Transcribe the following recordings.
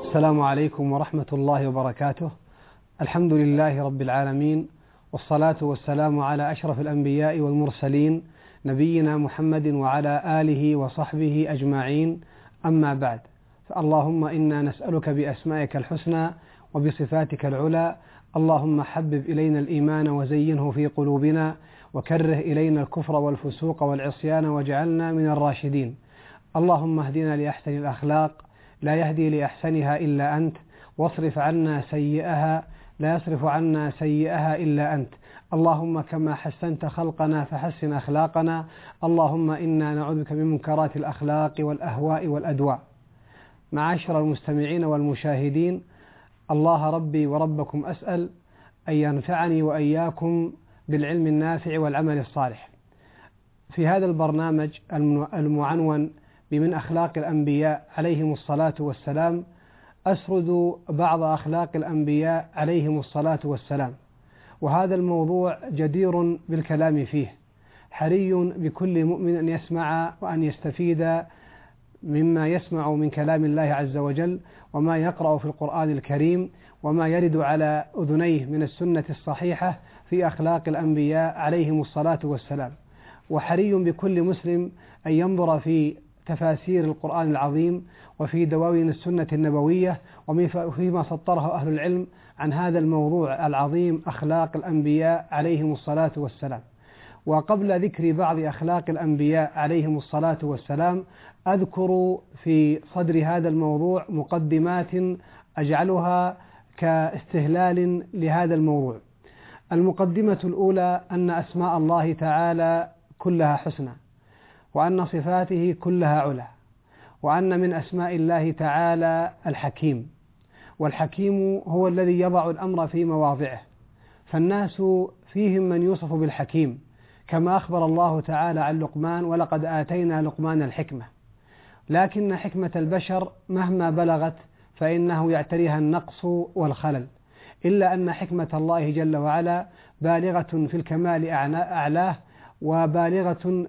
السلام عليكم ورحمة الله وبركاته. الحمد لله رب العالمين، والصلاة والسلام على أشرف الأنبياء والمرسلين نبينا محمد وعلى آله وصحبه أجمعين، أما بعد. فاللهم إنا نسألك بأسمائك الحسنى وبصفاتك العلى، اللهم حبب إلينا الإيمان وزينه في قلوبنا، وكره إلينا الكفر والفسوق والعصيان واجعلنا من الراشدين. اللهم اهدنا لأحسن الأخلاق لا يهدي لأحسنها إلا أنت، واصرف عنا سيئها لا يصرف عنا سيئها إلا أنت. اللهم كما حسنت خلقنا فحسن أخلاقنا، اللهم إنا نعوذ بك من منكرات الأخلاق والأهواء والأدواء. معاشر المستمعين والمشاهدين، الله ربي وربكم أسأل أن ينفعني وإياكم بالعلم النافع والعمل الصالح. في هذا البرنامج المعنون بمن أخلاق الأنبياء عليهم الصلاة والسلام، أسرد بعض أخلاق الأنبياء عليهم الصلاة والسلام، وهذا الموضوع جدير بالكلام فيه. حري بكل مؤمن أن يسمع وأن يستفيد مما يسمع من كلام الله عز وجل، وما يقرأ في القرآن الكريم، وما يرد على أذنيه من السنة الصحيحة في أخلاق الأنبياء عليهم الصلاة والسلام. وحري بكل مسلم أن ينظر في تفاسير القرآن العظيم وفي دواوين السنة النبوية وفيما سطره أهل العلم عن هذا الموضوع العظيم، أخلاق الأنبياء عليهم الصلاة والسلام. وقبل ذكر بعض أخلاق الأنبياء عليهم الصلاة والسلام، أذكر في صدر هذا الموضوع مقدمات أجعلها كاستهلال لهذا الموضوع. المقدمة الأولى أن أسماء الله تعالى كلها حسنى، وأن صفاته كلها علا، وأن من أسماء الله تعالى الحكيم، والحكيم هو الذي يضع الأمر في مواضعه، فالناس فيهم من يوصف بالحكيم، كما أخبر الله تعالى عن لقمان: ولقد آتينا لقمان الحكمة. لكن حكمة البشر مهما بلغت فإنه يعتريها النقص والخلل، إلا أن حكمة الله جل وعلا بالغة في الكمال أعلاه، وبالغة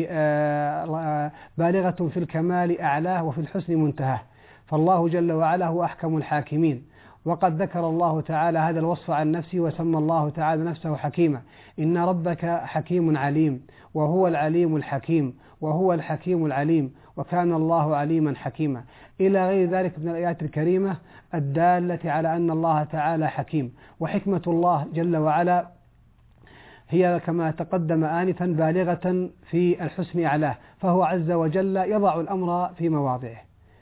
في الكمال أعلاه، وفي الحسن منتهاه. فالله جل وعلا هو أحكم الحاكمين، وقد ذكر الله تعالى هذا الوصف عن نفسه، وسمى الله تعالى نفسه حكيما: إن ربك حكيم عليم، وهو العليم الحكيم، وهو الحكيم العليم، وكان الله عليما حكيما، إلى غير ذلك من الآيات الكريمة الدالة على أن الله تعالى حكيم. وحكمة الله جل وعلا هي كما تقدم آنفا بالغة في الحسن أعلاه، فهو عز وجل يضع الأمر في مواضعه،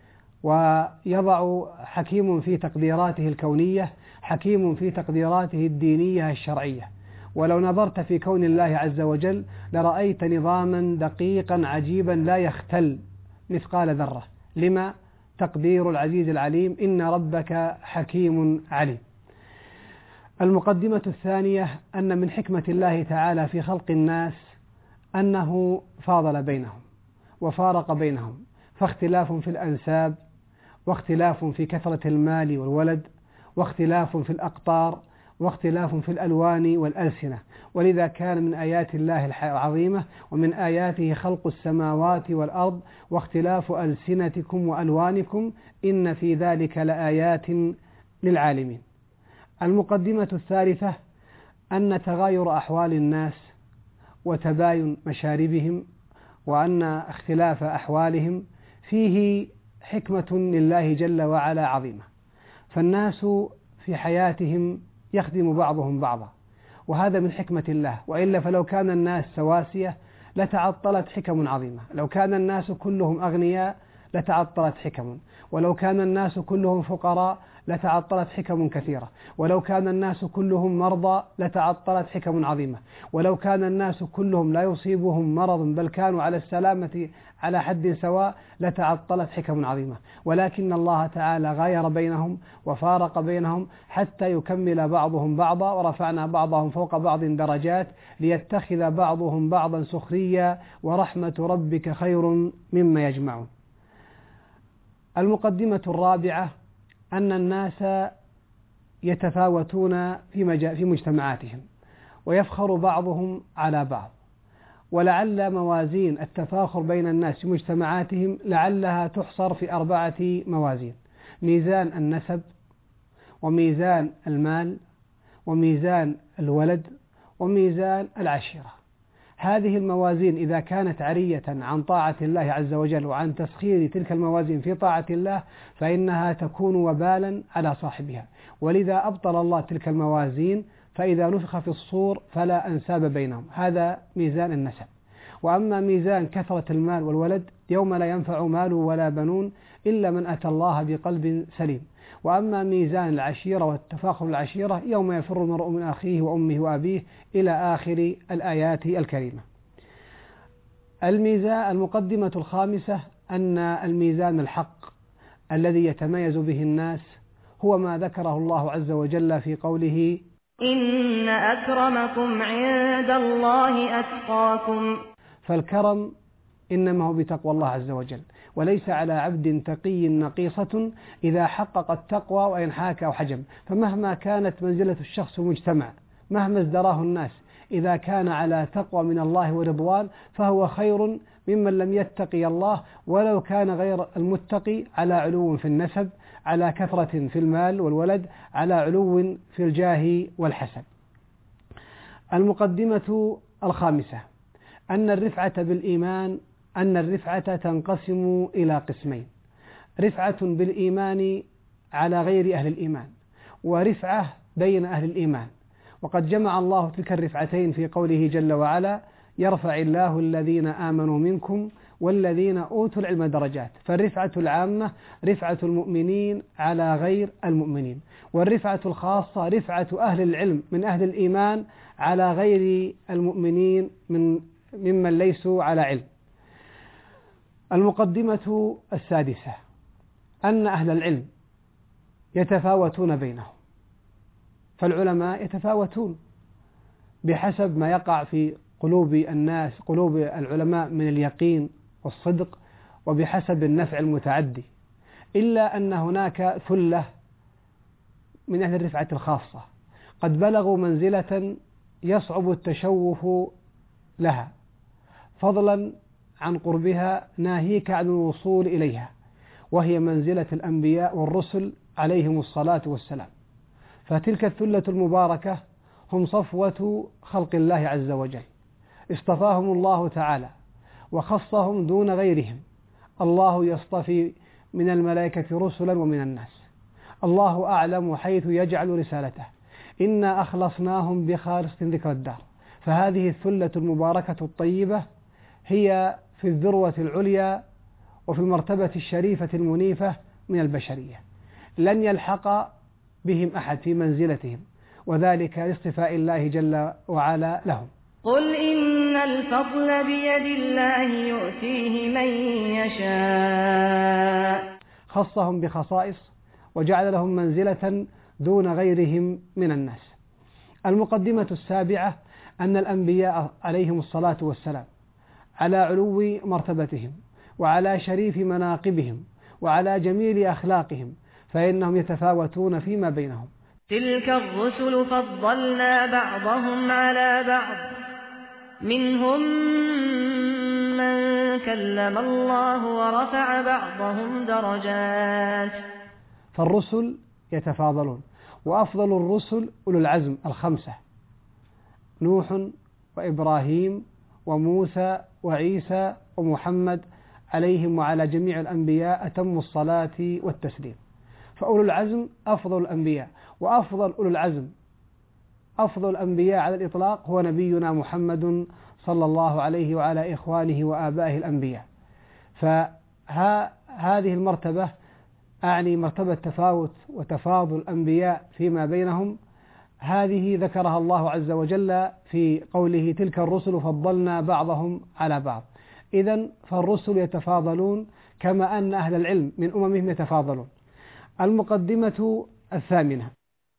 ويضع حكيم في تقديراته الكونية، حكيم في تقديراته الدينية الشرعية. ولو نظرت في كون الله عز وجل لرأيت نظاما دقيقا عجيبا لا يختل مثقال ذرة. لما؟ تقدير العزيز العليم: إن ربك حكيم عليم. المقدمة الثانية أن من حكمة الله تعالى في خلق الناس أنه فاضل بينهم وفارق بينهم، فاختلاف في الأنساب، واختلاف في كثرة المال والولد، واختلاف في الأقطار، واختلاف في الألوان والألسنة. ولذا كان من آيات الله العظيمة ومن آياته خلق السماوات والأرض واختلاف ألسنتكم وألوانكم إن في ذلك لآيات للعالمين. المقدمة الثالثة أن تغاير أحوال الناس وتباين مشاربهم وأن اختلاف أحوالهم فيه حكمة لله جل وعلا عظيمة. فالناس في حياتهم يخدم بعضهم بعضا، وهذا من حكمة الله، وإلا فلو كان الناس سواسية لتعطلت حكم عظيمة. لو كان الناس كلهم أغنياء لتعطلت حكم، ولو كان الناس كلهم فقراء لتعطلت حكم كثيرة، ولو كان الناس كلهم مرضى لتعطلت حكم عظيمة، ولو كان الناس كلهم لا يصيبهم مرض بل كانوا على السلامة على حد سواء لتعطلت حكم عظيمة. ولكن الله تعالى غاير بينهم وفارق بينهم حتى يكمل بعضهم بعضا، ورفعنا بعضهم فوق بعض درجات ليتخذ بعضهم بعضا سخريا، ورحمة ربك خير مما يجمعون. المقدمة الرابعة أن الناس يتفاوتون في مجتمعاتهم، ويفخر بعضهم على بعض، ولعل موازين التفاخر بين الناس في مجتمعاتهم لعلها تحصر في 4 موازين. ميزان النسب، وميزان المال، وميزان الولد، وميزان العشيرة. هذه الموازين إذا كانت عرية عن طاعة الله عز وجل وعن تسخير تلك الموازين في طاعة الله فإنها تكون وبالا على صاحبها، ولذا أبطل الله تلك الموازين، فإذا نفخ في الصور فلا أنساب بينهم. هذا ميزان النسب. وأما ميزان كثرة المال والولد يوم لا ينفع مال ولا بنون إلا من أتى الله بقلب سليم. وأما ميزان العشيرة والتفاخر العشيرة يوم يفر المرء من أخيه وأمه وأبيه إلى آخر الآيات الكريمة. المقدمة الخامسة أن الميزان الحق الذي يتميز به الناس هو ما ذكره الله عز وجل في قوله: إن أكرمكم عند الله أتقاكم. فالكرم إنما هو بتقوى الله عز وجل، وليس على عبد تقي نقيصة إذا حقق التقوى وإن حاك أو حجم. فمهما كانت منزلة الشخص في المجتمع، مهما ازدراه الناس، إذا كان على تقوى من الله ورضوان فهو خير ممن لم يتقي الله، ولو كان غير المتقي على علو في النسب، على كثرة في المال والولد، على علو في الجاه والحسب. المقدمة الخامسة أن الرفعة بالإيمان تنقسم إلى قسمين: رفعة بالإيمان على غير أهل الإيمان، ورفعة بين أهل الإيمان. وقد جمع الله تلك الرفعتين في قوله جل وعلا: يرفع الله الذين آمنوا منكم والذين أوتوا العلم درجات. فالرفعة العامة رفعة المؤمنين على غير المؤمنين، والرفعة الخاصة رفعة أهل العلم من أهل الإيمان على غير المؤمنين ممن ليسوا على علم. المقدمة السادسة أن أهل العلم يتفاوتون بينهم، فالعلماء يتفاوتون بحسب ما يقع في قلوب الناس، قلوب العلماء من اليقين والصدق، وبحسب النفع المتعدي، إلا أن هناك ثلة من أهل الرفعة الخاصة قد بلغوا منزلة يصعب التشوف لها، فضلا عن قربها ناهيك عن الوصول إليها، وهي منزلة الأنبياء والرسل عليهم الصلاة والسلام. فتلك الثلة المباركة هم صفوة خلق الله عز وجل، اصطفاهم الله تعالى وخصهم دون غيرهم. الله يصطفي من الملائكة رسلا ومن الناس، الله أعلم حيث يجعل رسالته، إنا أخلصناهم بخالص ذكر الدار. فهذه الثلة المباركة الطيبة هي في الذروة العليا وفي المرتبة الشريفة المنيفة من البشرية، لن يلحق بهم أحد في منزلتهم، وذلك لاصطفاء الله جل وعلا لهم. قل إن الفضل بيد الله يؤتيه من يشاء. خصهم بخصائص وجعل لهم منزلة دون غيرهم من الناس. المقدمة السابعة أن الأنبياء عليهم الصلاة والسلام على علو مرتبتهم وعلى شريف مناقبهم وعلى جميل أخلاقهم، فإنهم يتفاوتون فيما بينهم. تلك الرسل فضلنا بعضهم على بعض، منهم من كلم الله ورفع بعضهم درجات. فالرسل يتفاضلون، وأفضل الرسل أولو العزم الخمسة: نوح وإبراهيم وموسى وعيسى ومحمد، عليهم وعلى جميع الأنبياء أتم الصلاة والتسليم. فأولو العزم أفضل الأنبياء، وأفضل أولو العزم أفضل الأنبياء على الإطلاق هو نبينا محمد صلى الله عليه وعلى إخوانه وآبائه الأنبياء. فهذه المرتبة أعني مرتبة تفاوت وتفاضل الأنبياء فيما بينهم، هذه ذكرها الله عز وجل في قوله: تلك الرسل فضلنا بعضهم على بعض. إذن فالرسل يتفاضلون كما أن أهل العلم من أممهم يتفاضلون. المقدمة الثامنة: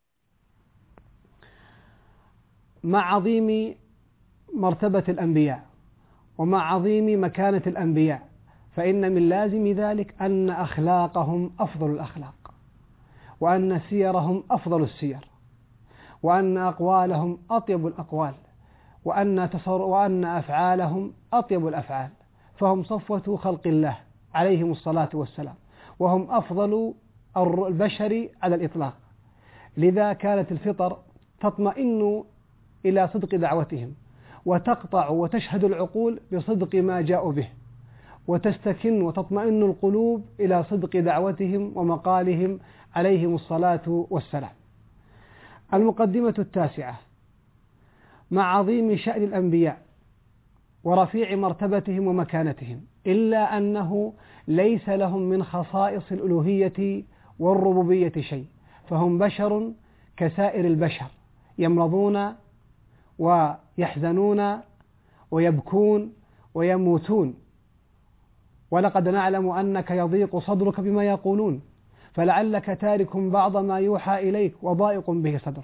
مع عظيم مرتبة الأنبياء ومع عظيم مكانة الأنبياء، فإن من لازم ذلك أن أخلاقهم أفضل الأخلاق، وأن سيرهم أفضل السير، وأن أقوالهم أطيب الأقوال، وأن أفعالهم أطيب الأفعال. فهم صفوة خلق الله عليهم الصلاة والسلام، وهم أفضل البشري على الإطلاق، لذا كانت الفطر تطمئن إلى صدق دعوتهم، وتقطع وتشهد العقول بصدق ما جاءوا به، وتستكن وتطمئن القلوب إلى صدق دعوتهم ومقالهم عليهم الصلاة والسلام. المقدمة التاسعة: مع عظيم شأن الأنبياء ورفيع مرتبتهم ومكانتهم، إلا أنه ليس لهم من خصائص الألوهية والربوبية شيء، فهم بشر كسائر البشر، يمرضون ويحزنون ويبكون ويموتون، ولقد نعلم أنك يضيق صدرك بما يقولون، فلعلك تارك بعض ما يوحى إليك وضائق به صدرك،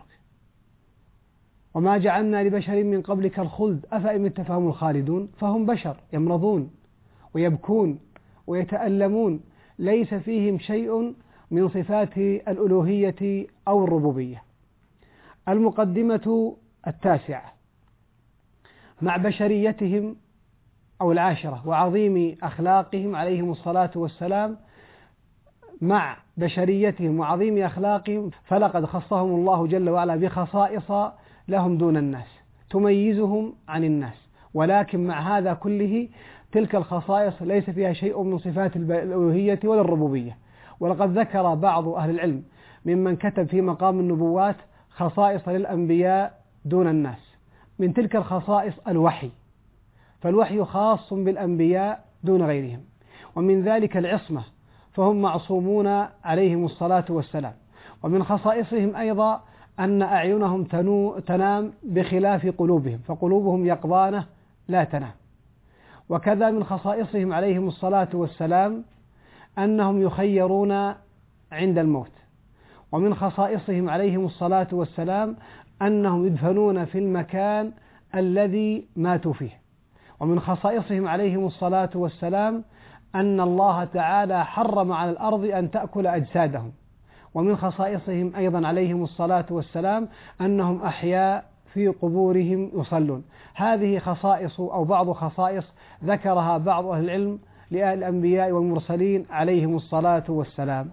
وما جعلنا لبشر من قبلك الخلد أفإن مت فهم الخالدون. فهم بشر يمرضون ويبكون ويتألمون، ليس فيهم شيء من صفات الألوهية أو الربوبية. المقدمة التاسعة: مع بشريتهم أو العاشرة وعظيم أخلاقهم عليهم الصلاة والسلام، مع بشريتهم وعظيم أخلاقهم، فلقد خصهم الله جل وعلا بخصائص لهم دون الناس تميزهم عن الناس، ولكن مع هذا كله تلك الخصائص ليس فيها شيء من صفات الألوهية ولا الربوبية. ولقد ذكر بعض أهل العلم ممن كتب في مقام النبوات خصائص للأنبياء دون الناس، من تلك الخصائص الوحي، فالوحي خاص بالأنبياء دون غيرهم، ومن ذلك العصمة، فهم معصومون عليهم الصلاة والسلام. ومن خصائصهم أيضا أن أعينهم تنام بخلاف قلوبهم، فقلوبهم يقظانة لا تنام. وكذا من خصائصهم عليهم الصلاة والسلام أنهم يخيرون عند الموت. ومن خصائصهم عليهم الصلاة والسلام أنهم يدفنون في المكان الذي ماتوا فيه. ومن خصائصهم عليهم الصلاة والسلام أن الله تعالى حرم على الأرض أن تأكل أجسادهم. ومن خصائصهم أيضا عليهم الصلاة والسلام أنهم أحياء في قبورهم يصلون. هذه خصائص أو بعض خصائص ذكرها بعض أهل العلم لأهل الأنبياء والمرسلين عليهم الصلاة والسلام.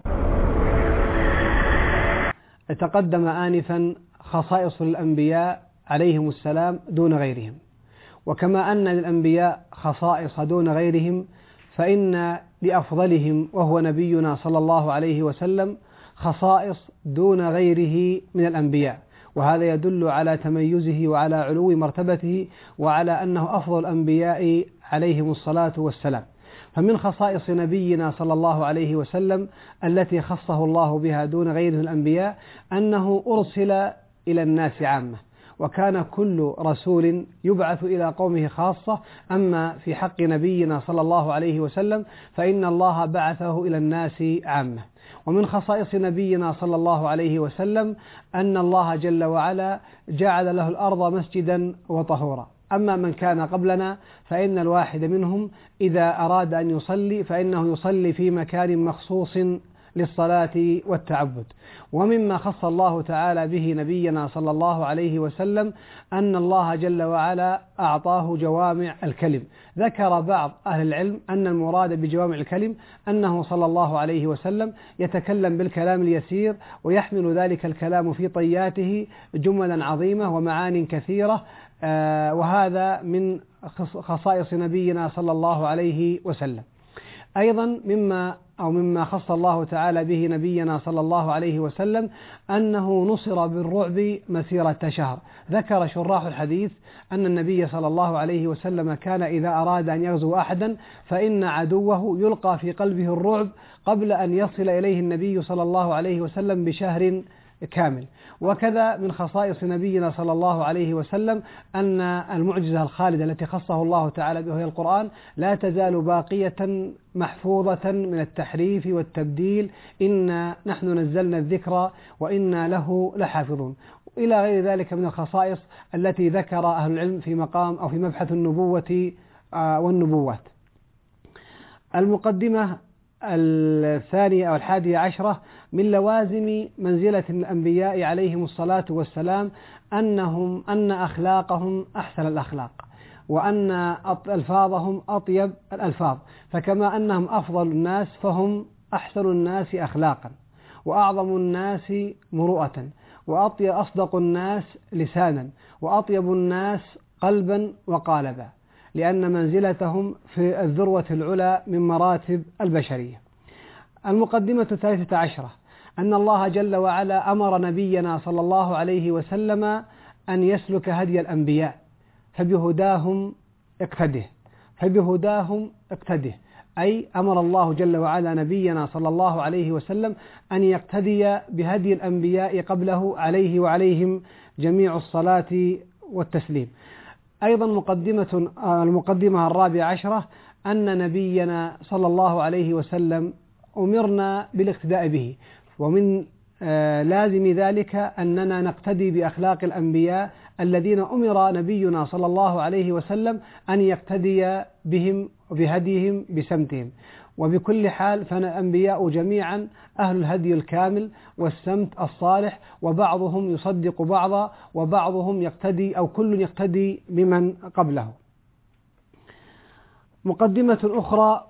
تقدم آنفا خصائص الأنبياء عليهم السلام دون غيرهم، وكما أن للأنبياء خصائص دون غيرهم، فإن لأفضلهم وهو نبينا صلى الله عليه وسلم خصائص دون غيره من الأنبياء، وهذا يدل على تميزه وعلى علو مرتبته وعلى أنه أفضل الأنبياء عليهم الصلاة والسلام. فمن خصائص نبينا صلى الله عليه وسلم التي خصه الله بها دون غيره من الأنبياء أنه أرسل إلى الناس عامة، وكان كل رسول يبعث إلى قومه خاصة، أما في حق نبينا صلى الله عليه وسلم فإن الله بعثه إلى الناس عامة. ومن خصائص نبينا صلى الله عليه وسلم أن الله جل وعلا جعل له الأرض مسجدا وطهورا، أما من كان قبلنا فإن الواحد منهم إذا أراد أن يصلي فإنه يصلي في مكان مخصوص للصلاة والتعبد. ومما خص الله تعالى به نبينا صلى الله عليه وسلم أن الله جل وعلا أعطاه جوامع الكلم. ذكر بعض أهل العلم أن المراد بجوامع الكلم أنه صلى الله عليه وسلم يتكلم بالكلام اليسير، ويحمل ذلك الكلام في طياته جملا عظيمة ومعان كثيرة، وهذا من خصائص نبينا صلى الله عليه وسلم. أيضا مما خص الله تعالى به نبينا صلى الله عليه وسلم أنه نصر بالرعب مسيرة شهر. ذكر شراح الحديث أن النبي صلى الله عليه وسلم كان إذا أراد أن يغزو أحدا فإن عدوه يلقى في قلبه الرعب قبل أن يصل إليه النبي صلى الله عليه وسلم بشهر كامل. وكذا من خصائص نبينا صلى الله عليه وسلم أن المعجزة الخالدة التي خصه الله تعالى بها وهي القرآن لا تزال باقية محفوظة من التحريف والتبديل، إنا نحن نزلنا الذكر وإنا له لحافظون، إلى غير ذلك من الخصائص التي ذكر أهل العلم في مقام أو في مبحث النبوة والنبوات. المقدمة الثانية أو 11 من لوازم منزلة الأنبياء عليهم الصلاة والسلام أن أخلاقهم أحسن الأخلاق، وأن ألفاظهم أطيب الألفاظ، فكما أنهم أفضل الناس فهم أحسن الناس أخلاقا. وأعظم الناس مروءة، وأصدق الناس لسانا، وأطيب الناس قلبا وقالبا، لأن منزلتهم في الذروة العلى من مراتب البشرية. المقدمة 13 أن الله جل وعلا أمر نبينا صلى الله عليه وسلم أن يسلك هدي الأنبياء، فبهداهم اقتده، أي أمر الله جل وعلا نبينا صلى الله عليه وسلم أن يقتدي بهدي الأنبياء قبله عليه وعليهم جميع الصلاة والتسليم. أيضا المقدمة 14 أن نبينا صلى الله عليه وسلم أمرنا بالاقتداء به، ومن لازم ذلك أننا نقتدي بأخلاق الأنبياء الذين أمر نبينا صلى الله عليه وسلم أن يقتدي بهم وبهديهم بسمتهم. وبكل حال فالأنبياء جميعا أهل الهدي الكامل والسمت الصالح، وبعضهم يصدق بعضا، وبعضهم يقتدي أو كل يقتدي بمن قبله. مقدمة أخرى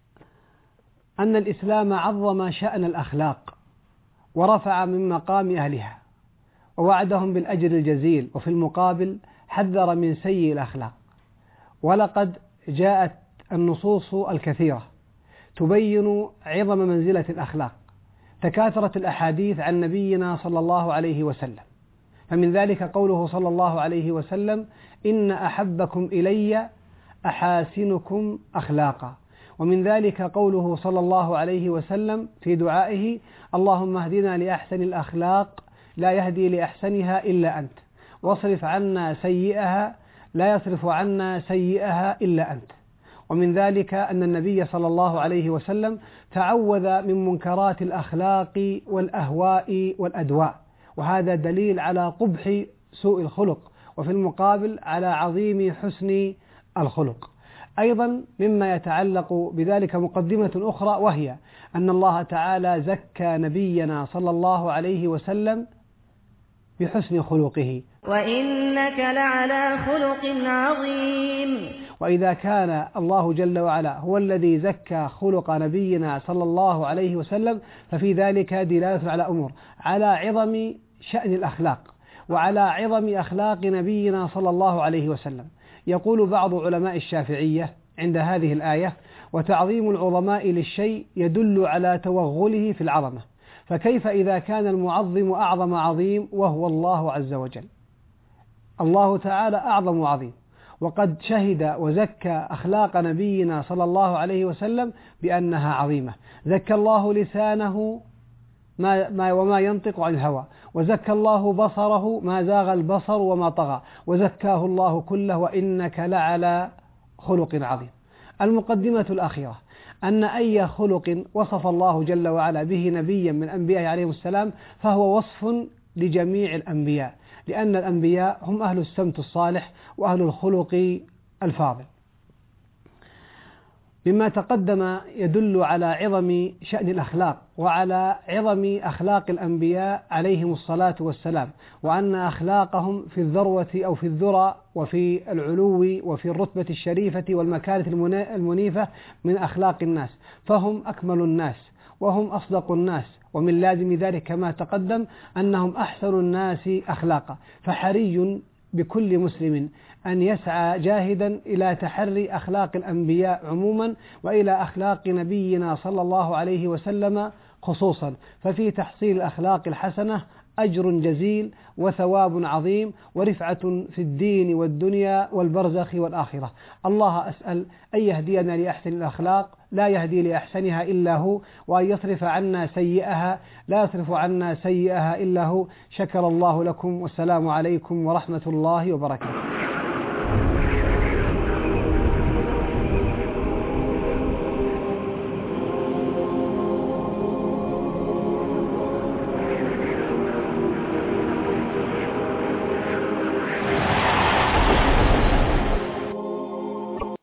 أن الإسلام عظم شأن الأخلاق ورفع من مقام أهلها، ووعدهم بالأجر الجزيل، وفي المقابل حذر من سيء الأخلاق. ولقد جاءت النصوص الكثيرة تبين عظم منزلة الأخلاق، تكاثرت الأحاديث عن نبينا صلى الله عليه وسلم، فمن ذلك قوله صلى الله عليه وسلم: إن أحبكم إلي أحاسنكم أخلاقا. ومن ذلك قوله صلى الله عليه وسلم في دعائه: اللهم اهدنا لأحسن الأخلاق لا يهدي لأحسنها إلا أنت، واصرف عنا سيئها لا يصرف عنا سيئها إلا أنت. ومن ذلك أن النبي صلى الله عليه وسلم تعوذ من منكرات الأخلاق والأهواء والأدواء، وهذا دليل على قبح سوء الخلق، وفي المقابل على عظيم حسن الخلق. أيضا مما يتعلق بذلك مقدمة أخرى، وهي أن الله تعالى زكى نبينا صلى الله عليه وسلم بحسن خلقه: وإنك لعلى خلق عظيم. وإذا كان الله جل وعلا هو الذي زكى خلق نبينا صلى الله عليه وسلم، ففي ذلك دلالة على أمور: على عظم شأن الأخلاق، وعلى عظم أخلاق نبينا صلى الله عليه وسلم. يقول بعض علماء الشافعية عند هذه الآية: وتعظيم العظماء للشيء يدل على توغله في العظمة، فكيف إذا كان المعظم أعظم عظيم وهو الله عز وجل؟ الله تعالى أعظم عظيم، وقد شهد وزكى أخلاق نبينا صلى الله عليه وسلم بأنها عظيمة. زكى الله لسانه وما ينطق عن الهوى، وزكى الله بصره ما زاغ البصر وما طغى، وزكاه الله كله: وإنك لعلى خلق عظيم. المقدمة الأخيرة أن أي خلق وصف الله جل وعلا به نبيا من أنبيائه عليه السلام فهو وصف لجميع الأنبياء، لأن الأنبياء هم أهل السمت الصالح وأهل الخلق الفاضل. مما تقدم يدل على عظم شأن الأخلاق وعلى عظم أخلاق الأنبياء عليهم الصلاة والسلام، وأن أخلاقهم في الذروة أو في الذرى وفي العلو وفي الرتبة الشريفة والمكانة المنيفة من أخلاق الناس، فهم أكمل الناس وهم أصدق الناس، ومن لازم ذلك كما تقدم أنهم أحسن الناس أخلاقا. فحري بكل مسلم أن يسعى جاهدا إلى تحري أخلاق الأنبياء عموما، وإلى أخلاق نبينا صلى الله عليه وسلم خصوصا، ففي تحصيل الأخلاق الحسنة أجر جزيل وثواب عظيم ورفعة في الدين والدنيا والبرزخ والآخرة. الله أسأل أن يهدينا لأحسن الأخلاق لا يهدي لأحسنها إلا هو، وأن يصرف عنا سيئها لا يصرف عنا سيئها إلا هو. شكر الله لكم، والسلام عليكم ورحمة الله وبركاته.